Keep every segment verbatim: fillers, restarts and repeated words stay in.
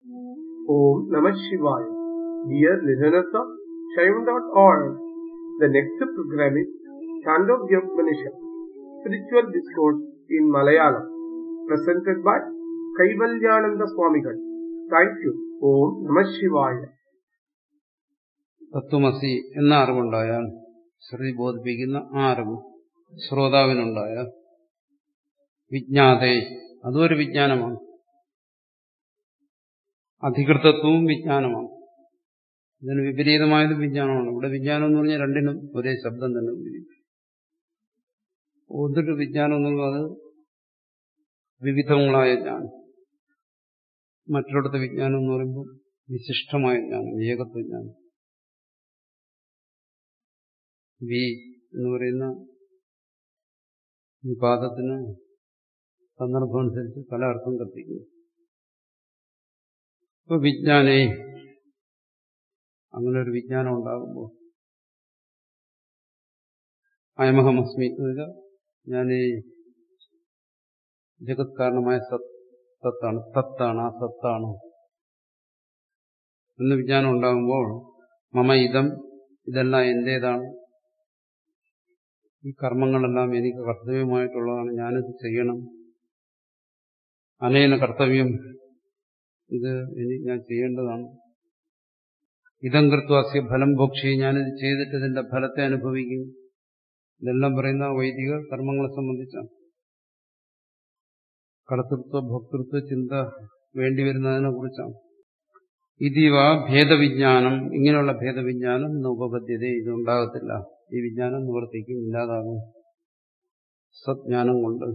Om Namah Shivaya. Dear listeners of Shaivan dot org, the next program is Chandogya Upanishad, Spiritual Discourse in Malayalam, presented by Kaivalyananda Swamigal. Thank you. Om Namah Shivaya. തത്വമസി എന്ന അറിവുണ്ടായാൽ, ശ്രുതി ബോധിപ്പിക്കുന്ന ആ അറിവ് ശ്രോതാവിനുണ്ടായാൽ, വിജ്ഞാതേ, അതും ഒരു വിജ്ഞാനമാണ്. അധികൃതത്വവും വിജ്ഞാനമാണ്. ഇതിന് വിപരീതമായതും വിജ്ഞാനമാണ്. ഇവിടെ വിജ്ഞാനം എന്ന് പറഞ്ഞാൽ രണ്ടിനും ഒരേ ശബ്ദം തന്നെ ഉപയോഗിക്കും. ഒന്നിട്ട് വിജ്ഞാനം എന്നുള്ളത് വിവിധങ്ങളായ ജ്ഞാനം, മറ്റൊരിടത്തെ വിജ്ഞാനം എന്ന് പറയുമ്പോൾ വിശിഷ്ടമായ ജ്ഞാനം, ഏകത്വജ്ഞാനം. വി എന്ന് പറയുന്ന വിവാദത്തിന് സന്ദർഭമനുസരിച്ച് പല അർത്ഥം കൽപ്പിക്കുന്നു. ഇപ്പൊ വിജ്ഞാനേ, അങ്ങനെ ഒരു വിജ്ഞാനം ഉണ്ടാകുമ്പോൾ അയമഹമസ്മി എന്നുവെച്ചാൽ ഞാൻ ഈ ജഗത് കാരണമായ സത് സത്താണ്, സത്താണ്, ആ സത്താണ് എന്ന് വിജ്ഞാനം ഉണ്ടാകുമ്പോൾ മമ ഇതം, ഇതെല്ലാം എന്റേതാണ്, ഈ കർമ്മങ്ങളെല്ലാം എനിക്ക് കർത്തവ്യമായിട്ടുള്ളതാണ്, ഞാനിത് ചെയ്യണം, അനേന കർത്തവ്യം, ഇത് എനിക്ക് ഞാൻ ചെയ്യേണ്ടതാണ്, ഇതം കൃത്വാസ്യ ഫലം ഭോക്ഷി, ഞാനിത് ചെയ്തിട്ട് ഇതിന്റെ ഫലത്തെ അനുഭവിക്കും. ഇതെല്ലാം പറയുന്ന വൈദിക കർമ്മങ്ങളെ സംബന്ധിച്ചാണ്. കർത്തൃത്വ ഭോക്തൃത്വ ചിന്ത വേണ്ടിവരുന്നതിനെ കുറിച്ചാണ്. ഇതിവ ഭേദവിജ്ഞാനം, ഇങ്ങനെയുള്ള ഭേദവിജ്ഞാനം ഉപപദ്ധ്യത, ഇതുണ്ടാകത്തില്ല. ഈ വിജ്ഞാനം നിവർത്തിക്കും, ഇല്ലാതാകും സജ്ഞാനം കൊണ്ട്.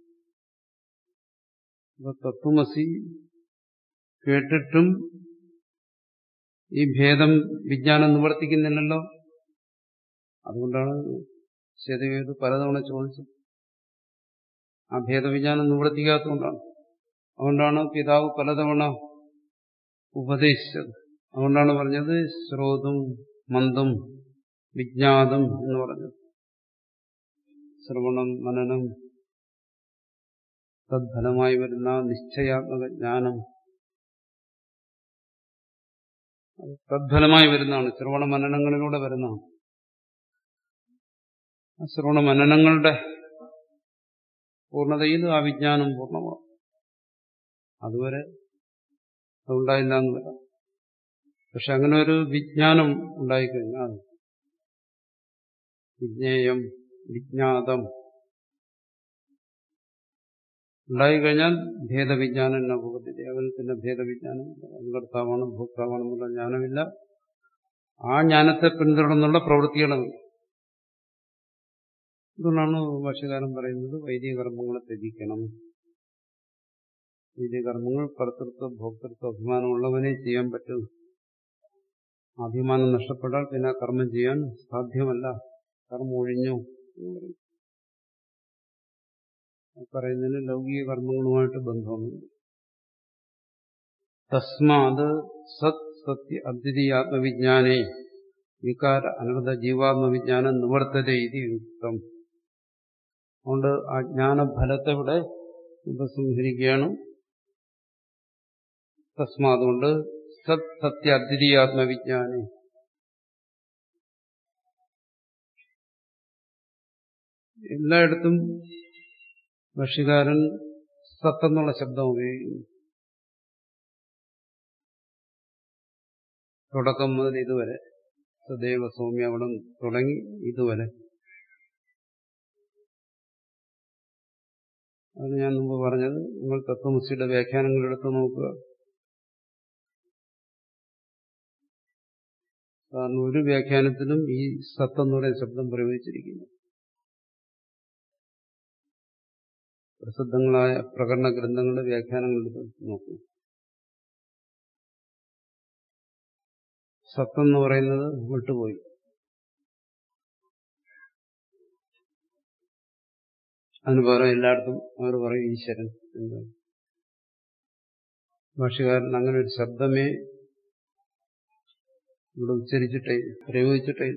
തത്വമസി കേട്ടിട്ടും ഈ ഭേദം വിജ്ഞാനം നിവർത്തിക്കുന്നില്ലല്ലോ. അതുകൊണ്ടാണ് ശരിയത് പലതവണ ചോദിച്ചത്. ആ ഭേദവിജ്ഞാനം നിവർത്തിക്കാത്തതുകൊണ്ടാണ്. അതുകൊണ്ടാണ് പിതാവ് പലതവണ ഉപദേശിച്ചത്. അതുകൊണ്ടാണ് പറഞ്ഞത് ശ്രോതും മന്ദം വിജ്ഞാതം എന്ന് പറഞ്ഞത്. ശ്രവണം, മനനം, തദ്ഫലമായി വരുന്ന നിശ്ചയാത്മക ജ്ഞാനം തദ്ഫലമായി വരുന്നതാണ്. ശ്രവണ മനനങ്ങളിലൂടെ വരുന്നതാണ്. ആ ശ്രവണ മനനങ്ങളുടെ പൂർണ്ണതയിൽ ആ വിജ്ഞാനം പൂർണ്ണമാണ്. അതുവരെ അതുണ്ടായില്ല എന്ന് വരാം. പക്ഷെ അങ്ങനെ ഒരു വിജ്ഞാനം ഉണ്ടായിക്കഴിഞ്ഞാൽ, വിജ്ഞേയം, വിജ്ഞാതം ഉണ്ടായിക്കഴിഞ്ഞാൽ ഭേദവിജ്ഞാനം എന്ന ഭൂപത്തില്ല. അവന് പിന്നെ ഭേദവിജ്ഞാനം, കർത്താവാണ് ഭോക്താവാണെന്നുള്ള ജ്ഞാനമില്ല. ആ ജ്ഞാനത്തെ പിന്തുടർന്നുള്ള പ്രവൃത്തികളുമില്ല. ഇതുകൊണ്ടാണ് ഭാഷ്യകാരൻ പറയുന്നത് വൈദിക കർമ്മങ്ങളെ ത്യജിക്കണം. വൈദിക കർമ്മങ്ങൾ കർത്തൃത്വ ഭോക്തൃത്വ അഭിമാനമുള്ളവനെ ചെയ്യാൻ പറ്റും. അഭിമാനം നഷ്ടപ്പെട്ടാൽ പിന്നെ കർമ്മം ചെയ്യാൻ സാധ്യമല്ല. കർമ്മം ഒഴിഞ്ഞു പറയുന്നതിന് ലൗകിക കർമ്മങ്ങളുമായിട്ട് ബന്ധമൊന്നുമില്ല. തസ്മാത് സത് സത്യ അദ്വിതീയാത്മവിജ്ഞാനേ വികാര അനർഥ ജീവാത്മവിജ്ഞാനം നിവർത്തത ഇതി യുക്തം. അതുകൊണ്ട് ആ ജ്ഞാനഫലത്തെ ഇവിടെ ഉപസംഹരിക്കുകയാണ്. തസ്മാതുകൊണ്ട് സത് സത്യ അദ്വിതീയാത്മവിജ്ഞാനേ, എല്ലായിടത്തും ഭാഷ്യകാരൻ സത്തെന്നുള്ള ശബ്ദം ഉപയോഗിക്കുന്നു. തുടക്കം മുതൽ ഇതുവരെ, സദൈവ സൗമ്യ അവിടെ തുടങ്ങി ഇതുവരെ. അത് ഞാൻ മുമ്പ് പറഞ്ഞത്, നിങ്ങൾ തത്വമസിയുടെ വ്യാഖ്യാനങ്ങളെടുത്ത് നോക്കുക. കാരണം ഒരു വ്യാഖ്യാനത്തിലും ഈ സത്തെന്ന് പറയുന്ന ശബ്ദം പ്രയോഗിച്ചിരിക്കുന്നു. പ്രസിദ്ധങ്ങളായ പ്രകരണ ഗ്രന്ഥങ്ങളുടെ വ്യാഖ്യാനങ്ങളെടുത്ത് നോക്കുക. സത്തെന്ന് പറയുന്നത് വിട്ടുപോയി. അതിന് പകരം എല്ലായിടത്തും അവർ പറയും ഈശ്വരൻ. എന്താണ് ഭാഷ്യകാരൻ അങ്ങനെ ഒരു ശബ്ദമേ ഇവിടെ ഉച്ചരിച്ചിട്ടേ പ്രയോഗിച്ചിട്ടേ.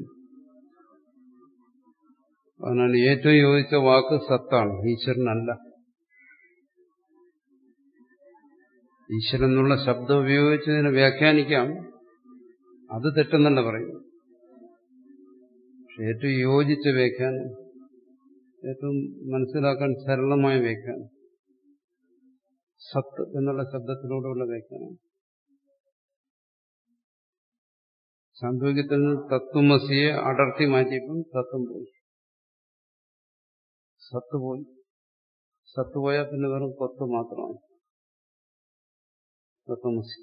അതിനാണ് ഏറ്റവും യോജിച്ച വാക്ക് സത്താണ്, ഈശ്വരനല്ല. ഈശ്വരൻ എന്നുള്ള ശബ്ദം ഉപയോഗിച്ച് ഇതിനെ വ്യാഖ്യാനിക്കാം, അത് തെറ്റെന്നല്ല പറയുന്നു. പക്ഷെ ഏറ്റവും യോജിച്ച വ്യാഖ്യാനം, ഏറ്റവും മനസ്സിലാക്കാൻ സരളമായ വ്യാഖ്യാനം സത്ത് എന്നുള്ള ശബ്ദത്തിലൂടെയുള്ള വ്യാഖ്യാനം. സാന്ത്വകത്തിൽ നിന്ന് തത്വമസിയെ അടർത്തി മാറ്റിയപ്പം തത്വം പോയി, സത്ത് പോയി. സത്ത് പോയാൽ പിന്നെ വെറും കൊത്ത് മാത്രമാണ് തത്വമസി.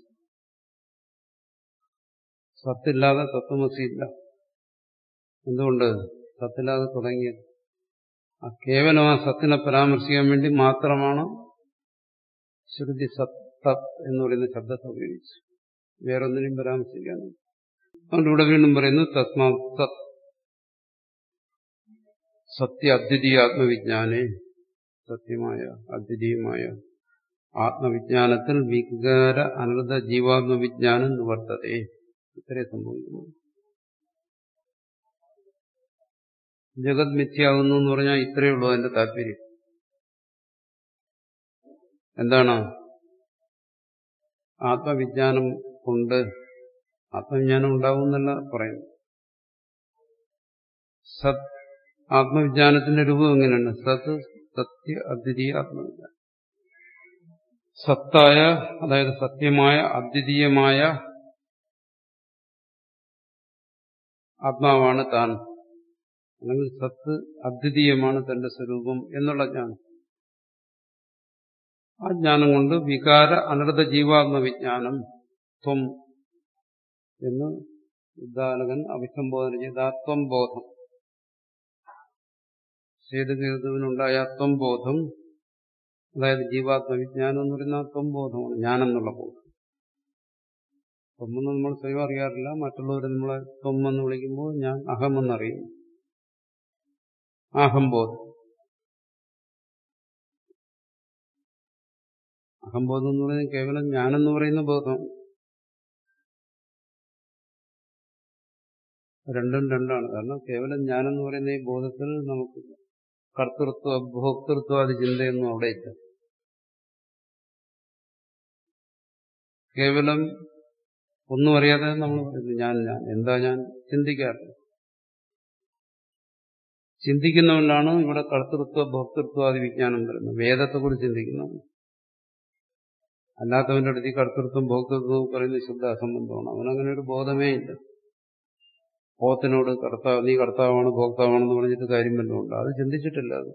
സത്തില്ലാതെ തത്വമസി ഇല്ല. എന്തുകൊണ്ട്? സത്തില്ലാതെ തുടങ്ങിയത്. ആ കേവലം ആ സത്തിനെ പരാമർശിക്കാൻ വേണ്ടി മാത്രമാണ് ശ്രുതി സത്ത എന്ന് പറയുന്ന ശബ്ദത്തെ ഉപയോഗിച്ചു, വേറൊന്നിനും പരാമർശിക്കാനും. അതുകൊണ്ട് ഇവിടെ വീണ്ടും പറയുന്നു തസ്മാ സത് സത്യ അദ്വിതീയ ആത്മവിജ്ഞാനെ, സത്യമായ അദ്വിതീയമായ ആത്മവിജ്ഞാനത്തിൽ വികാര അനൃത ജീവാത്മവിജ്ഞാനം നിവർത്തതേ. ഇത്രേ സംഭവിക്കുന്നു. ജഗത് മിഥ്യയാകുന്നു എന്ന് പറഞ്ഞാൽ ഇത്രയേ ഉള്ളൂ അതിന്റെ താല്പര്യം. എന്താണ്? ആത്മവിജ്ഞാനം കൊണ്ട് ആത്മവിജ്ഞാനം ഉണ്ടാവുമെന്നല്ല പറയുന്നു. സത് ആത്മവിജ്ഞാനത്തിന്റെ രൂപം എങ്ങനെയാണ്? സത് സത്യ അദ്വിതീയ ആത്മവിജ്ഞാനം. സത്തായ, അതായത് സത്യമായ അദ്വിതീയമായ ആത്മാവാണ് താൻ, അല്ലെങ്കിൽ സത്ത് അദ്വിതീയമാണ് തന്റെ സ്വരൂപം എന്നുള്ള ജ്ഞാനം. ആ ജ്ഞാനം കൊണ്ട് വികാര അനൃത ജീവാത്മവിജ്ഞാനം ത്വം എന്ന് ഉദ്ദാലകൻ അഭിസംബോധന ചെയ്ത ആ ത്വം ബോധം, സേതുകേതുവിനുണ്ടായ ത്വം ബോധം, അതായത് ജീവാത്മവിജ്ഞാനം എന്ന് പറയുന്ന ആ ത്വം ബോധമാണ്, ഞാനെന്നുള്ള ബോധം. ത്വമെന്ന് നമ്മൾ സ്വയം അറിയാറില്ല, മറ്റുള്ളവർ നമ്മളെ ത്വം എന്ന് വിളിക്കുമ്പോൾ ഞാൻ അഹമെന്നറിയുന്നു. അഹംബോധം. അഹംബോധം എന്ന് പറയുന്നത് കേവലം ഞാനെന്ന് പറയുന്ന ബോധം. രണ്ടും രണ്ടാണ്. കാരണം കേവലം ഞാനെന്ന് പറയുന്ന ഈ ബോധത്തിൽ നമുക്ക് കർത്തൃത്വ ഭോക്തൃത്വാദി ചിന്തയൊന്നും അവിടെ ഇല്ല. കേവലം ഒന്നും അറിയാതെ നമ്മൾ പറയുന്നു ഞാൻ ഞാൻ എന്താ ഞാൻ ചിന്തിക്കാറില്ല. ചിന്തിക്കുന്നവനാണ് ഇവിടെ കർത്തൃത്വ ഭോക്തൃത്വാദി വിജ്ഞാനം വരുന്നത്. വേദത്തെക്കുറിച്ച് ചിന്തിക്കുന്നവൻ. അല്ലാത്തവന്റെ അടുത്ത് ഈ കർത്തൃത്വം ഭോക്തൃത്വവും പറയുന്നത് ശുദ്ധ അസംബന്ധമാണ്. അവനങ്ങനെ ഒരു ബോധമേ ഇല്ല. പോത്തിനോട് കർത്താവ് നീ കർത്താവാണ് ഭോക്താവാണെന്ന് പറഞ്ഞിട്ട് കാര്യം വല്ലതുണ്ട്? അത് ചിന്തിച്ചിട്ടില്ല. അത്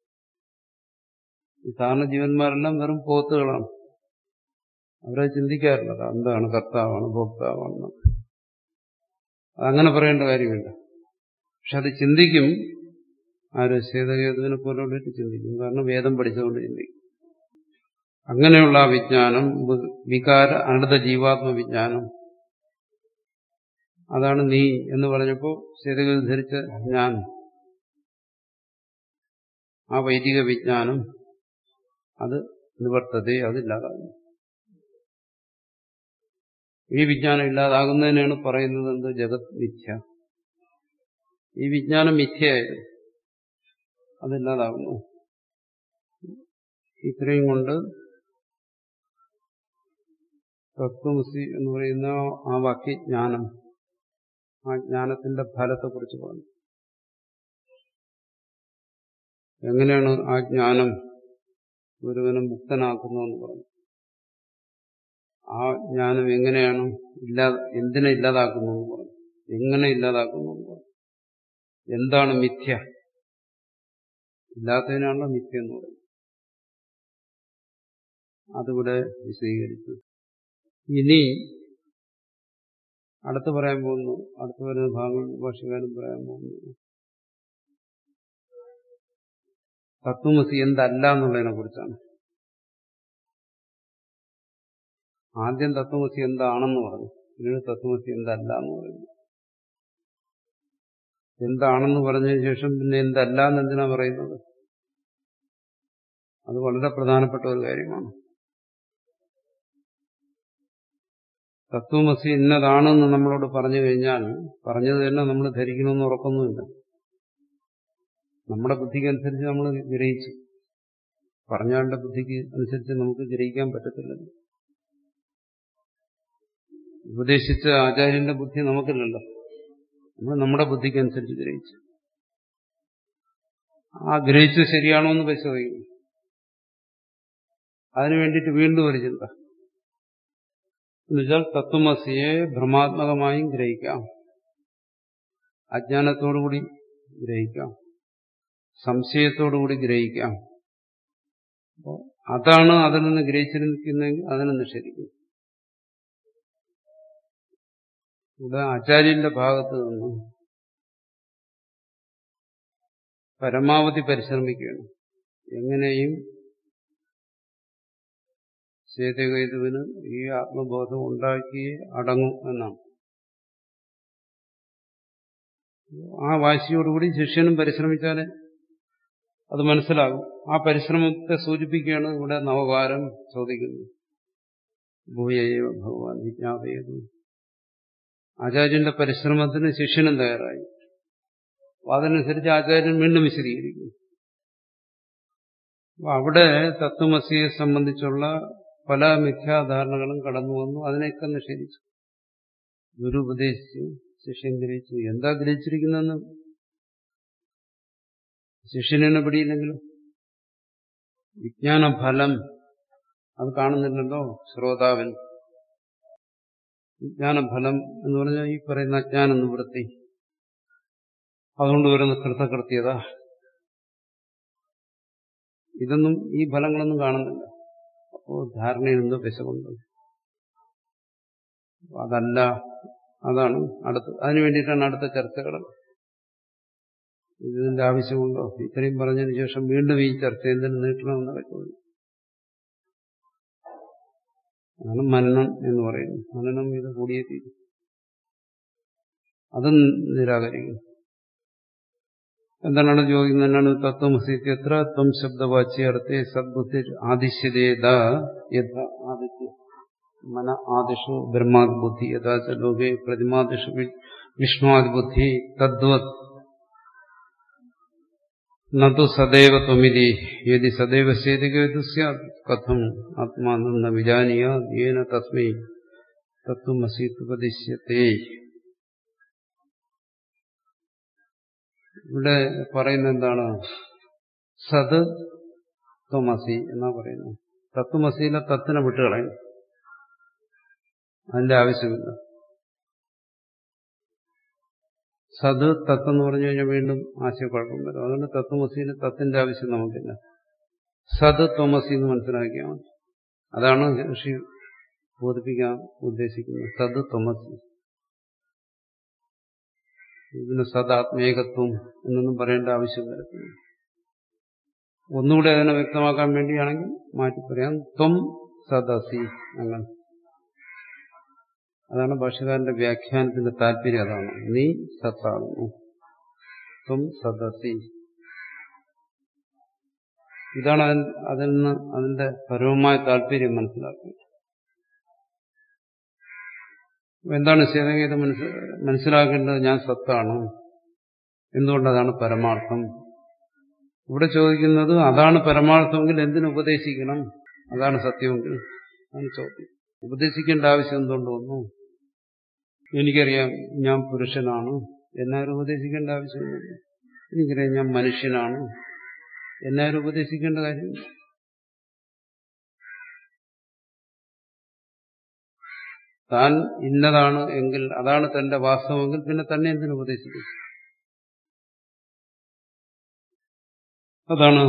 ഈ സാധാരണ ജീവന്മാരെല്ലാം വെറും പോത്തുകളാണ്. അവരത് ചിന്തിക്കാറില്ല എന്താണ് കർത്താവാണ് ഭോക്താവാണെന്ന്. അതങ്ങനെ പറയേണ്ട കാര്യമില്ല. പക്ഷെ അത് ചിന്തിക്കും. ആര്? സേതകേതുവിനെ പോലുള്ളവർക്ക് ചിന്തിക്കും. കാരണം വേദം പഠിച്ചുകൊണ്ട് ചിന്തിക്കും. അങ്ങനെയുള്ള ആ വിജ്ഞാനം വികാര അനൃത ജീവാത്മ വിജ്ഞാനം, അതാണ് നീ എന്ന് പറഞ്ഞപ്പോൾ സേതകേതു ധരിച്ച ഞാൻ, ആ വൈദിക വിജ്ഞാനം അത് നിവർത്തതേ, അതില്ലാതാകുന്നു. ഈ വിജ്ഞാനം ഇല്ലാതാകുന്നതിനാണ് പറയുന്നത് എന്ത്? ജഗത് മിഥ്യ. ഈ വിജ്ഞാനം മിഥ്യയായിരുന്നു, അതില്ലാതാകുന്നു. ഇത്രയും കൊണ്ട് തത്വമസി എന്ന് പറയുന്ന ആ വാക്യജ്ഞാനം, ആ ജ്ഞാനത്തിന്റെ ഫലത്തെക്കുറിച്ച് പറഞ്ഞു. എങ്ങനെയാണ് ആ ജ്ഞാനം ഒരുവനെ മുക്തനാക്കുന്നതെന്ന് പറഞ്ഞു. ആ ജ്ഞാനം എങ്ങനെയാണ് ഇല്ലാ എന്തിനെ ഇല്ലാതാക്കുന്നതെന്ന് പറഞ്ഞു. എങ്ങനെ ഇല്ലാതാക്കുന്നതെന്ന് പറഞ്ഞു. എന്താണ് മിഥ്യ? ഇല്ലാത്തതിനാണല്ലോ മിഥ്യ എന്ന് പറയുന്നത്. അതിവിടെ വിശദീകരിച്ചു. ഇനി അടുത്ത് പറയാൻ പോകുന്നു, അടുത്ത് വരുന്ന ഭാഗങ്ങൾ ഭാഷകാരൻ പറയാൻ പോകുന്നു തത്വമസി എന്തല്ല എന്നുള്ളതിനെ കുറിച്ചാണ്. ആദ്യം തത്വമസി എന്താണെന്ന് പറഞ്ഞു, പിന്നീട് തത്വമസി എന്തല്ല എന്ന് പറഞ്ഞു. എന്താണെന്ന് പറഞ്ഞതിന് ശേഷം പിന്നെ എന്തല്ല എന്ന് എന്തിനാ പറയുന്നത്? അത് വളരെ പ്രധാനപ്പെട്ട ഒരു കാര്യമാണ്. തത്വമസി ഇന്നതാണെന്ന് നമ്മളോട് പറഞ്ഞു കഴിഞ്ഞാൽ പറഞ്ഞത് തന്നെ നമ്മൾ ധരിക്കണമെന്ന് ഉറപ്പൊന്നുമില്ല. നമ്മുടെ ബുദ്ധിക്കനുസരിച്ച് നമ്മൾ ഗ്രഹിച്ചു, പറഞ്ഞാളുടെ ബുദ്ധിക്ക് അനുസരിച്ച് നമുക്ക് ഗ്രഹിക്കാൻ പറ്റത്തില്ലല്ലോ. ഉപദേശിച്ച ആചാര്യന്റെ ബുദ്ധി നമുക്കില്ലല്ലോ. നമ്മൾ നമ്മുടെ ബുദ്ധിക്കനുസരിച്ച് ഗ്രഹിച്ചു. ആ ഗ്രഹിച്ചത് ശരിയാണോ എന്ന് പരിശോധിക്കുന്നു. അതിനു വേണ്ടിയിട്ട് വീണ്ടും ഒരു ചിന്ത. എന്നുവെച്ചാൽ തത്വമസിയെ ഭ്രമാത്മകമായും ഗ്രഹിക്കാം, അജ്ഞാനത്തോടുകൂടി ഗ്രഹിക്കാം, സംശയത്തോടുകൂടി ഗ്രഹിക്കാം. അപ്പോൾ അതാണ് അതിൽ നിന്ന് ഗ്രഹിച്ചിരിക്കുന്നതെങ്കിൽ അതിനെ നിഷേധിക്കും. ഇവിടെ ആചാര്യന്റെ ഭാഗത്ത് നിന്ന് പരമാവധി പരിശ്രമിക്കുകയാണ്. എങ്ങനെയും ചേതകേതുവിന് ഈ ആത്മബോധം ഉണ്ടാക്കി അടങ്ങും എന്നാണ്. ആ വാശിയോടുകൂടി ശിഷ്യനും പരിശ്രമിച്ചാലേ അത് മനസ്സിലാകും. ആ പരിശ്രമത്തെ സൂചിപ്പിക്കുകയാണ് ഇവിടെ നവകാരം ചോദിക്കുന്നത്. ഭൂയൈവ ഭഗവാൻ വിജ്ഞാപയതു. ആചാര്യന്റെ പരിശ്രമത്തിന് ശിഷ്യനും തയ്യാറായി. അതനുസരിച്ച് ആചാര്യൻ വീണ്ടും വിശദീകരിക്കുന്നു. അപ്പൊ അവിടെ തത്വമസിയെ സംബന്ധിച്ചുള്ള പല മിഥ്യാധാരണകളും കടന്നു വന്നു. അതിനെയൊക്കെ നിഷേധിച്ചു. ഗുരു ഉപദേശിച്ചു, ശിഷ്യൻ ഗ്രഹിച്ചു. എന്താ ഗ്രഹിച്ചിരിക്കുന്നതെന്ന് ശിഷ്യനെ പിടിയില്ലെങ്കിലും വിജ്ഞാനഫലം അത് കാണുന്നില്ലല്ലോ ശ്രോതാവൻ. വിജ്ഞാനഫലം എന്ന് പറഞ്ഞാൽ ഈ പറയുന്ന അജ്ഞാന നിവൃത്തി, അതുകൊണ്ട് വരുന്ന കൃതകൃത്യത, ഇതൊന്നും ഈ ഫലങ്ങളൊന്നും കാണുന്നില്ല. അപ്പോൾ ധാരണയിൽ എന്തോ പെശകുണ്ട്. അതല്ല, അതാണ് അടുത്ത്. അതിനു വേണ്ടിയിട്ടാണ് അടുത്ത ചർച്ചകൾ. ഇതിന്റെ ആവശ്യമുണ്ടോ? ഇത്രയും പറഞ്ഞതിന് ശേഷം വീണ്ടും ഈ ചർച്ച എന്തിനു നീട്ടണമെന്നൊക്കെ ചോദിക്കും. അതാണ് മനനം എന്ന് പറയുന്നത്. മനനം ഇത് കൂടിയേ തീരും. അതും നിരാകരിക്കും. എന്താണ് ചോദിക്കുന്നത്? എന്നാണ് തത്വമസി എത്ര ത്വം ശബ്ദവാച്യർത്ഥേ സദ്ബുദ്ധി ആദിശ്യതേത യഥ ആദിത്യ മന ആദിഷു ബ്രഹ്മാദ് ബുദ്ധി യഥാച ലോകേ പ്രതിമാദിഷു വിഷ്ണുവാദ് ബുദ്ധി തദ്വത് നതു സദൈവ ത്വമിതി യദി സദൈവ ചേതകേതു സ്യാത് കഥം ആത്മാനം ന വിജാനീയാത് യേന തസ്മൈ തത്വമസി ഉപദിശ്യത്തെ. ഇവിടെ പറയുന്നത് എന്താണ്? സത് ത്വമസി എന്നാ പറയുന്നത്. തത്വമസിയിലെ തത്തിനെ വിട്ടുകളയും. അതിന്റെ ആവശ്യമില്ല. സത് തത്തെന്ന് പറഞ്ഞു കഴിഞ്ഞാൽ വീണ്ടും ആശയക്കുഴപ്പം വരും. അതുകൊണ്ട് തത്വമസിയിലെ തത്തിന്റെ ആവശ്യം നമുക്കില്ല. സത് ത്വമസി എന്ന് മനസ്സിലാക്കിയാൽ മതി. അതാണ് ഋഷി ബോധിപ്പിക്കാൻ ഉദ്ദേശിക്കുന്നത്. സത് ത്വമസി. ഇതിന് സദാത്മേകത്വം എന്നൊന്നും പറയേണ്ട ആവശ്യം വരത്തില്ല. ഒന്നുകൂടെ അതിനെ വ്യക്തമാക്കാൻ വേണ്ടിയാണെങ്കിൽ മാറ്റി പറയാം. ത്വം സദസി. അങ്ങനെ അതാണ് ഭാഷകാരന്റെ വ്യാഖ്യാനത്തിന്റെ താല്പര്യം. അതാണ് നീ സത്താകുന്നു. ത്വം സദസി. ഇതാണ് അതിൽ നിന്ന് അതിന്റെ പരമമായ താല്പര്യം മനസ്സിലാക്കുന്നത്. എന്താണ് ചേതകേത് മനസ്സിലാക്കേണ്ടത്? ഞാൻ സത്താണ്. എന്തുകൊണ്ടതാണ് പരമാർത്ഥം. ഇവിടെ ചോദിക്കുന്നത് അതാണ് പരമാർത്ഥമെങ്കിൽ എന്തിനു ഉപദേശിക്കണം? അതാണ് സത്യമെങ്കിൽ ആണ് ചോദ്യം. ഉപദേശിക്കേണ്ട ആവശ്യം എന്തുകൊണ്ട് വന്നു? എനിക്കറിയാം ഞാൻ പുരുഷനാണ്, എന്നാരും ഉപദേശിക്കേണ്ട ആവശ്യമില്ല. എനിക്കറിയാം ഞാൻ മനുഷ്യനാണ്, എന്നാരും ഉപദേശിക്കേണ്ട കാര്യമില്ല. താൻ ഇന്നതാണ് എങ്കിൽ അതാണ് തന്റെ വാസ്തവമെങ്കിൽ പിന്നെ തന്നെ എന്തിനു ഉപദേശിക്കും? അതാണ്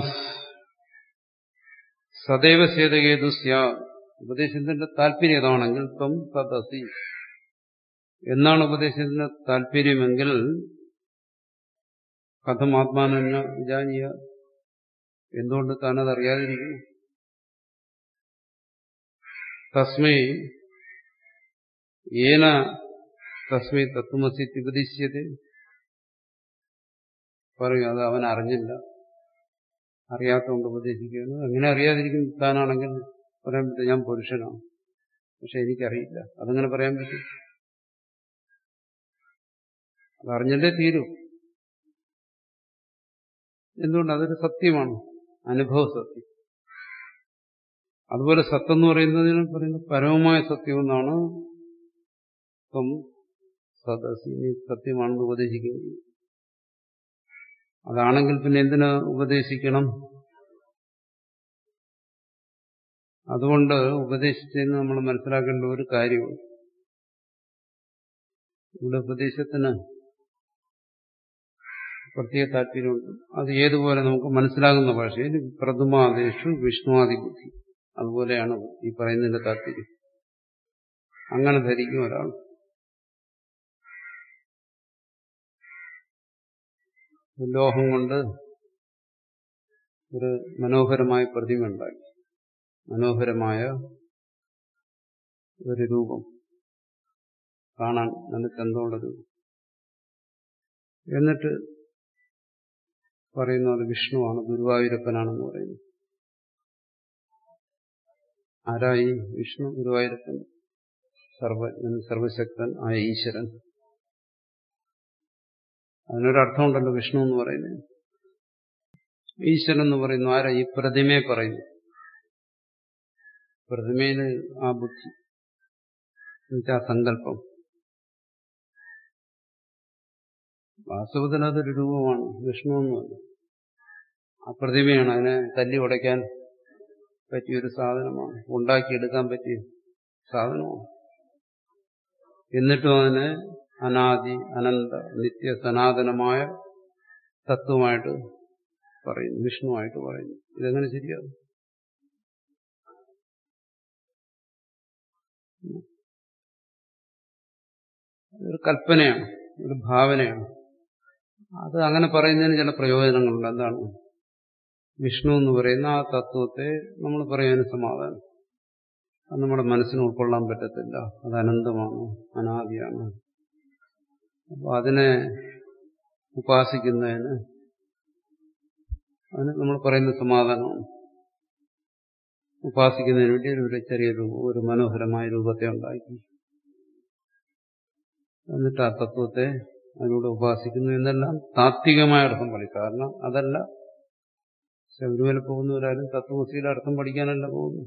സദൈവ ചേതകേതു സ്യാ. ഉപദേശത്തിന്റെ താല്പര്യം ഏതാണെങ്കിൽ ത്വം സദസി എന്നാണ് ഉപദേശത്തിന്റെ താല്പര്യമെങ്കിൽ കഥം ആത്മാനെന്ന വിജാനീയ, എന്തുകൊണ്ട് താനതറിയാതിരിക്കുന്നു? തസ്മൈ ഏന തസ്മൈ തത്വമസി ഉപദിശ്യത. പറയും അത് അവൻ അറിഞ്ഞില്ല, അറിയാത്തതുകൊണ്ട് ഉപദേശിക്കുകയാണ്. അങ്ങനെ അറിയാതിരിക്കും താനാണെങ്കിൽ പറയാൻ പറ്റും ഞാൻ പുരുഷനാണ്, പക്ഷെ എനിക്കറിയില്ല. അതങ്ങനെ പറയാൻ പറ്റും? അതറിഞ്ഞല്ലേ തീരൂ. എന്തുകൊണ്ട്? അതൊരു സത്യമാണ്, അനുഭവ സത്യം. അതുപോലെ സത്തെന്ന് പറയുന്നതിന് പറയുന്നത് പരമമായ സത്യം എന്നാണ് ത്വം സദസി, നീ സത്യമാണെന്ന് ഉപദേശിക്കുന്നു. അതാണെങ്കിൽ പിന്നെ എന്തിനു ഉപദേശിക്കണം? അതുകൊണ്ട് ഉപദേശിച്ചെന്ന് നമ്മൾ മനസ്സിലാക്കേണ്ട ഒരു കാര്യമുണ്ട്. ഇവിടെ ഉപദേശത്തിന് പ്രത്യേക താല്പര്യമുണ്ട്. അത് ഏതുപോലെ നമുക്ക് മനസ്സിലാകുന്ന ഭാഷയിൽ പ്രഥമാദേശു വിഷ്ണുവാദി ബുദ്ധി, അതുപോലെയാണ് ഈ പറയുന്നതിന്റെ താല്പര്യം. അങ്ങനെ ധരിക്കും ഒരാൾ. ലോഹം കൊണ്ട് ഒരു മനോഹരമായ പ്രതിമ ഉണ്ടാക്കി, മനോഹരമായ ഒരു രൂപം, കാണാൻ നല്ല ചന്തമുള്ള രൂപം. എന്നിട്ട് പറയുന്നു അത് വിഷ്ണുവാണ്, ഗുരുവായൂരപ്പനാണെന്ന് പറയുന്നു. ആരായി? വിഷ്ണു, ഗുരുവായൂരപ്പൻ, സർവജ്ഞൻ, സർവശക്തൻ ആയ ഈശ്വരൻ. അതിനൊരർത്ഥമുണ്ടല്ലോ വിഷ്ണു എന്ന് പറയുന്നത്. ഈശ്വരൻ എന്ന് പറയുന്നു ആരാ? ഈ പ്രതിമയെ പറയുന്നു. പ്രതിമയിൽ ആ ബുദ്ധി, എന്നുവെച്ചാൽ ആ സങ്കല്പം. വാസ്തവത്തിൽ അതൊരു രൂപമാണ്, വിഷ്ണു എന്നുമല്ല. ആ പ്രതിമയാണ്, അതിനെ തല്ലി ഉടയ്ക്കാൻ പറ്റിയൊരു സാധനമാണ്, ഉണ്ടാക്കിയെടുക്കാൻ പറ്റിയ സാധനമാണ്. എന്നിട്ടും അതിനെ അനാദി അനന്ത നിത്യ സനാതനമായ തത്വമായിട്ട് പറയുന്നു, വിഷ്ണുവായിട്ട് പറയുന്നു. ഇതെങ്ങനെ ശരിയാകും? ഒരു കൽപ്പനയാണ്, ഒരു ഭാവനയാണ്. അത് അങ്ങനെ പറയുന്നതിന് ചില പ്രയോജനങ്ങളുണ്ട്. എന്താണ്? വിഷ്ണു എന്ന് പറയുന്ന ആ തത്വത്തെ നമ്മൾ പറയുന്നതിന് സമാധാനം. അത് നമ്മുടെ മനസ്സിന് ഉൾക്കൊള്ളാൻ പറ്റത്തില്ല. അത് അനന്തമാണ്, അനാദിയാണ്. അപ്പോൾ അതിനെ ഉപാസിക്കുന്നതിന് അതിന് നമ്മൾ പറയുന്ന സമാധാനമാണ്. ഉപാസിക്കുന്നതിന് വേണ്ടി ഒരു ചെറിയ രൂപം, ഒരു മനോഹരമായ രൂപത്തെ ഉണ്ടാക്കി, എന്നിട്ട് ആ തത്വത്തെ അതിലൂടെ ഉപാസിക്കുന്നു എന്നെല്ലാം താത്വികമായ അർത്ഥം പറയും. കാരണം അതല്ല, ശബരിമല പോകുന്നവരാരും തത്വമസിയുടെ അർത്ഥം പഠിക്കാനല്ല പോകുന്നു.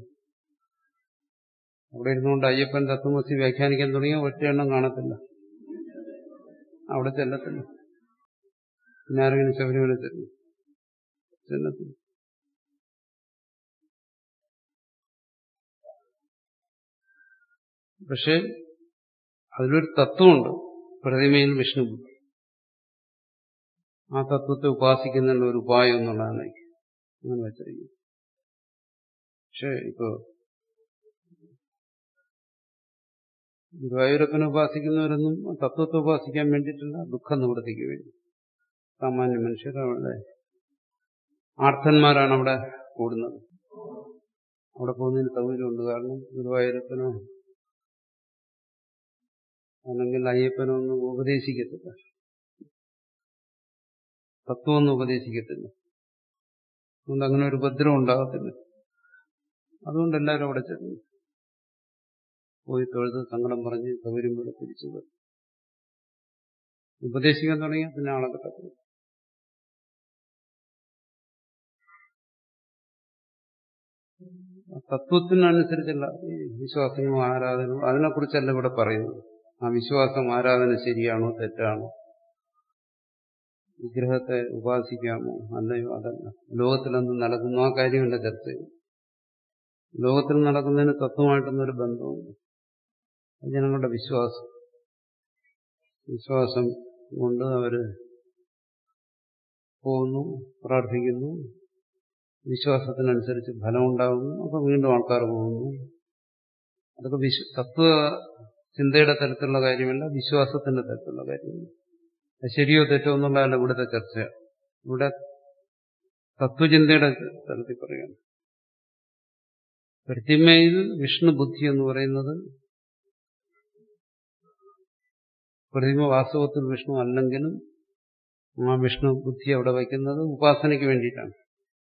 അവിടെ ഇരുന്നുകൊണ്ട് അയ്യപ്പൻ തത്വമസി വ്യാഖ്യാനിക്കാൻ തുടങ്ങിയ ഒറ്റ എണ്ണം കാണത്തില്ല, അവിടെ ചെല്ലത്തില്ല. പിന്നെ ആരെങ്കിലും ശബരിമല ചെല്ലും, ചെല്ലത്തില്ല. പക്ഷെ അതിലൊരു തത്വമുണ്ട്, പ്രതിമയിൽ വിഷ്ണു ബുദ്ധി. ആ തത്വത്തെ ഉപാസിക്കുന്നതിനുള്ള ഒരു ഉപായം എന്നുള്ളതാണ് അങ്ങനെ വെച്ചിരിക്കുന്നത്. പക്ഷെ ഇപ്പോ ഗുരുവായൂരപ്പനെ ഉപാസിക്കുന്നവരൊന്നും തത്വത്തെ ഉപാസിക്കാൻ വേണ്ടിയിട്ടില്ല, ദുഃഖ നിവൃത്തിക്ക് വേണ്ടി. സാമാന്യ മനുഷ്യർ അവിടെ ആർത്തന്മാരാണ് അവിടെ കൂടുന്നത്. അവിടെ പോകുന്നതിന് സൗകര്യമുണ്ട്. കാരണം ഗുരുവായൂരപ്പനോ അല്ലെങ്കിൽ അയ്യപ്പനോ ഒന്നും ഉപദേശിക്കത്തില്ല, തത്വമൊന്നും ഉപദേശിക്കത്തില്ല. അതുകൊണ്ട് അങ്ങനെ ഒരു ഉപദ്രവം ഉണ്ടാകത്തില്ല. അതുകൊണ്ട് എല്ലാവരും അവിടെ ചെല്ലുന്നു, പോയി തൊഴുത് സങ്കടം പറഞ്ഞ് സൗകര്യം പോലെ തിരിച്ചു വരും. ഉപദേശിക്കാൻ തുടങ്ങിയാൽ പിന്നെ ആളെ കിട്ടത്തില്ല. തത്വത്തിനനുസരിച്ചുള്ള ഈ വിശ്വാസങ്ങളും ആരാധനകളും അതിനെക്കുറിച്ചല്ല ഇവിടെ പറയുന്നത്. ആ വിശ്വാസം ആരാധന ശരിയാണോ തെറ്റാണോ, വിഗ്രഹത്തെ ഉപാസിക്കാമോ അല്ലയോ, അതല്ല. ലോകത്തിലെന്ത് നടക്കുന്നു ആ കാര്യമല്ല ചർച്ച ചെയ്യും. ലോകത്തിൽ നടക്കുന്നതിന് തത്വമായിട്ടൊന്നൊരു ബന്ധമുണ്ട്. ജനങ്ങളുടെ വിശ്വാസം വിശ്വാസം കൊണ്ട് അവര് പോകുന്നു, പ്രാർത്ഥിക്കുന്നു, വിശ്വാസത്തിനനുസരിച്ച് ഫലമുണ്ടാകുന്നു. അപ്പൊ വീണ്ടും ആൾക്കാർ പോകുന്നു. അതൊക്കെ വിശ്വ തത്വ ചിന്തയുടെ തരത്തിലുള്ള കാര്യമല്ല, വിശ്വാസത്തിന്റെ തരത്തിലുള്ള കാര്യമല്ല. ശരിയോ തെറ്റോ എന്നുള്ളതല്ല ഇവിടുത്തെ ചർച്ച. ഇവിടെ തത്വചിന്തയുടെ തലത്തിൽ പറയുകയാണ്. പ്രതിമയിൽ വിഷ്ണു ബുദ്ധി എന്ന് പറയുന്നത് പ്രതിമ വാസ്തവത്തിൽ വിഷ്ണു അല്ലെങ്കിലും ആ വിഷ്ണു ബുദ്ധി അവിടെ വയ്ക്കുന്നത് ഉപാസനയ്ക്ക് വേണ്ടിയിട്ടാണ്.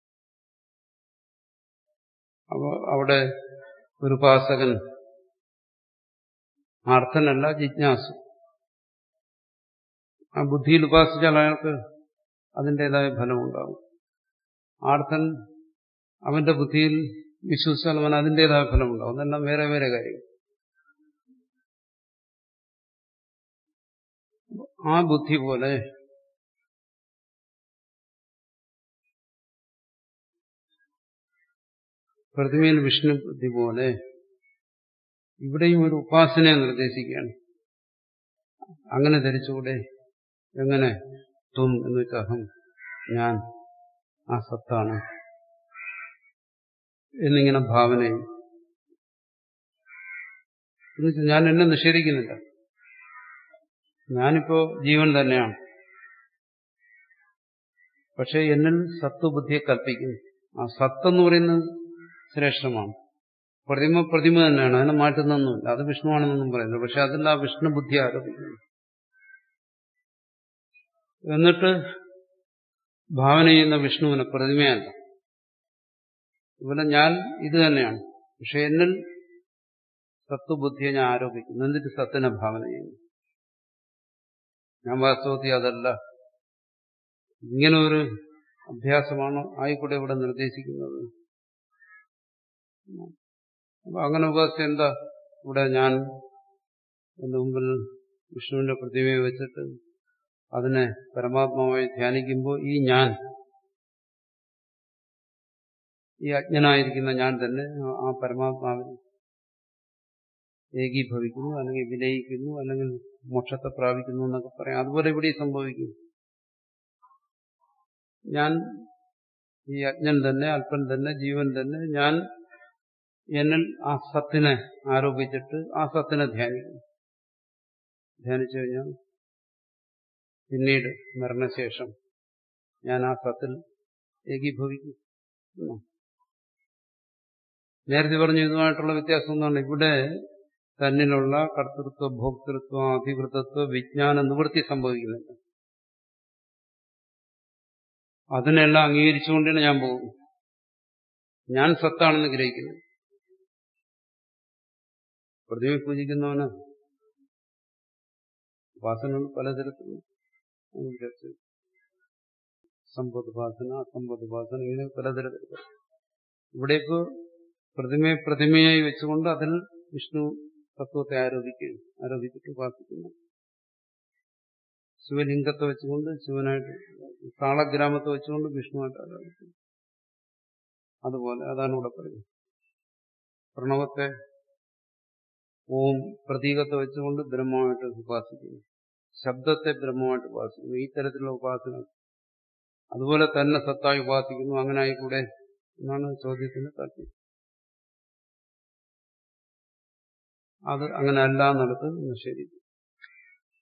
അപ്പോൾ അവിടെ ഒരു ഉപാസകൻ ആർത്തനല്ല, ജിജ്ഞാസു. ആ ബുദ്ധിയിൽ ഉപാസിച്ചാൽ അയാൾക്ക് അതിൻ്റെതായ ഫലമുണ്ടാകും. ആർത്തൻ അവന്റെ ബുദ്ധിയിൽ വിശ്വസിച്ചാൽ അവൻ അതിൻ്റെതായ ഫലമുണ്ടാകും. അതെല്ലാം വേറെ വേറെ കാര്യങ്ങൾ. ആ ബുദ്ധി പോലെ പ്രതിമയിൽ വിഷ്ണു ബുദ്ധി പോലെ ഇവിടെയും ഒരു ഉപാസനയെ നിർദ്ദേശിക്കുകയാണ്. അങ്ങനെ ധരിച്ചുകൂടെ? എങ്ങനെ? തും എന്ന് വെച്ചാൽ അഹം, ഞാൻ ആ സത്താണ് എന്നിങ്ങനെ ഭാവനയും എന്നുവെച്ചാൽ ഞാൻ എന്നെ നിഷേധിക്കുന്നില്ല. ഞാനിപ്പോ ജീവൻ തന്നെയാണ്. പക്ഷെ എന്നിൽ സത്വബുദ്ധിയെ കൽപ്പിക്കുന്നു. ആ സത്തെന്ന് പറയുന്നത് ശ്രേഷ്ഠമാണ്. പ്രതിമ പ്രതിമ തന്നെയാണ്, അതിനെ മാറ്റുന്നൊന്നുമില്ല. അത് വിഷ്ണുവാണെന്നൊന്നും പറയുന്നില്ല. പക്ഷെ അതിൽ ആ വിഷ്ണു ബുദ്ധി ആരോപിക്കുന്നു. എന്നിട്ട് ഭാവന ചെയ്യുന്ന വിഷ്ണുവിനെ പ്രതിമയല്ല. ഇവിടെ ഞാൻ ഇത് തന്നെയാണ്. പക്ഷെ എന്നിൽ സത്വബുദ്ധിയെ ഞാൻ ആരോപിക്കുന്നു. എന്നിട്ട് സത്തിനെ ഭാവന ചെയ്യുന്നു. ഞാൻ വാസ്തവത്തിൽ അതല്ല. ഇങ്ങനെ ഒരു അഭ്യാസമാണ് ആയിക്കൂടെ ഇവിടെ നിർദ്ദേശിക്കുന്നത്. അപ്പൊ അങ്ങനെ ഉപാസിച്ച എന്താ? ഇവിടെ ഞാൻ എന്റെ മുമ്പിൽ വിഷ്ണുവിന്റെ പ്രതിമയെ വെച്ചിട്ട് അതിനെ പരമാത്മാവായി ധ്യാനിക്കുമ്പോൾ ഈ ഞാൻ, ഈ അജ്ഞനായിരിക്കുന്ന ഞാൻ തന്നെ ആ പരമാത്മാവിൽ ഏകീഭവിക്കുന്നു, അല്ലെങ്കിൽ വിലയിക്കുന്നു, അല്ലെങ്കിൽ മോക്ഷത്തെ പ്രാപിക്കുന്നു എന്നൊക്കെ പറയാം. അതുപോലെ ഇവിടെ സംഭവിക്കും. ഞാൻ ഈ അജ്ഞൻ തന്നെ, അല്പൻ തന്നെ, ജീവൻ തന്നെ, ഞാൻ എന്നിൽ ആ സത്തിനെ ആരോപിച്ചിട്ട് ആ സത്തിനെ ധ്യാനിക്കുന്നു. ധ്യാനിച്ചു കഴിഞ്ഞാൽ പിന്നീട് മരണശേഷം ഞാൻ ആ സത്തിൽ ഏകീഭവിക്കും. നേരത്തെ പറഞ്ഞു ഇതുമായിട്ടുള്ള വ്യത്യാസം എന്താണ്? ഇവിടെ തന്നിലുള്ള കർത്തൃത്വ, ഭോക്തൃത്വ, അധികൃതത്വ, വിജ്ഞാന നിവൃത്തി സംഭവിക്കുന്നുണ്ട്. അതിനെല്ലാം അംഗീകരിച്ചുകൊണ്ടാണ് ഞാൻ പോകുന്നത്. ഞാൻ സത്താണെന്ന് ഗ്രഹിക്കുന്നു. പ്രതിമ പൂജിക്കുന്നവന് ഉപാസനകൾ പലതരത്തിലുള്ള സമ്പദുപാസന, അസമ്പദുപാസന, ഇങ്ങനെ പലതരത്തിലുള്ള. ഇവിടെ ഇപ്പോ പ്രതിമയെ പ്രതിമയായി വെച്ചുകൊണ്ട് അതിൽ വിഷ്ണു തത്വത്തെ ആരോപിക്കുകയും ആരോപിച്ചിട്ട് ഉപാസിക്കുന്നു. ശിവലിംഗത്തെ വെച്ചുകൊണ്ട് ശിവനായിട്ട്, താളഗ്രാമത്തെ വെച്ചുകൊണ്ട് വിഷ്ണുവായിട്ട് ആരോപിക്കുന്നു. അതുപോലെ അതാണ് ഇവിടെ പറയുന്നത്. പ്രണവത്തെ, ഓം പ്രതീകത്തെ വെച്ചുകൊണ്ട് ബ്രഹ്മമായിട്ട് ഉപാസിക്കുന്നു. ശബ്ദത്തെ ബ്രഹ്മമായിട്ട് ഉപാസിക്കുന്നു. ഈ തരത്തിലുള്ള ഉപാസന. അതുപോലെ തന്നെ സത്തായി ഉപാസിക്കുന്നു. അങ്ങനെ ആയിക്കൂടെ എന്നാണ് ചോദ്യത്തിന് താല്പര്യം. അത് അങ്ങനെ അല്ല എന്നുള്ളത് നിഷേധിക്കും.